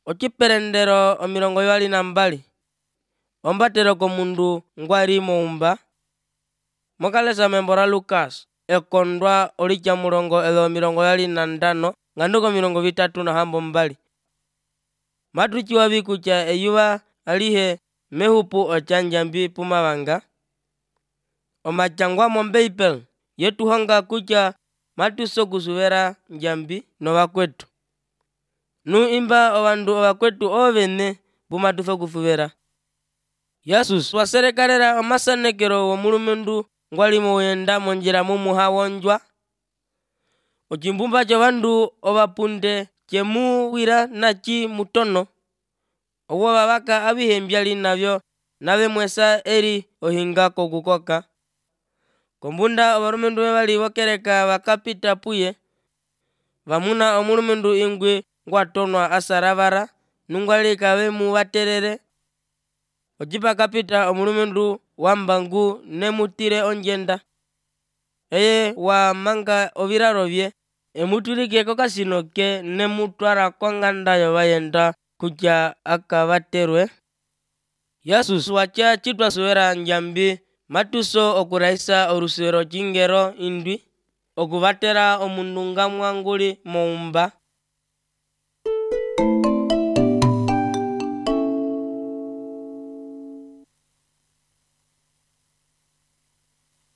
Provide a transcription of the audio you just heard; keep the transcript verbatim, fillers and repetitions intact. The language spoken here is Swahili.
ociperendero omilongo yali na mbali ombatelo komundu ngwali moumba mokalesa membo la Lukas ekondwa olicha mulongo elo milongo yali na ndano nganduko milongo vitatu na hambo mbali matuchiwa bikucha eyuwa alihe mehupu ocha njambi pumavanga omachangwa mombeipel yetuhonga kucha matuso kusuvera njambi novakwetu nu imba owandu ovakwetu ovene pumatuso kusuvera Yesus waserekalera omasanekero womulumendu ngwalimo wenda monjila mumuha wonjwa ocimbumba covandu ovapunde cemuwira naci mutono owo vavaka avihembyali navyo navemwesa eri ohinga kokukoka kombunda ovalumendu vevali vokereka vakapita puye vamuna omulumendu ingwi ngwatonwa asaravara nungwali kavemu vaterere ocipa kapita omulumendu wambangu nemutile onjenda eye wamanga oviraro vye emutulike kokasino ke nemutwala konganda yovayenda kutya akavaterwe Yesus wacha citwasuvera njambi matuso okuraisa orusuvero cingero indwi okuvatela omundu ngamwa nguli moumba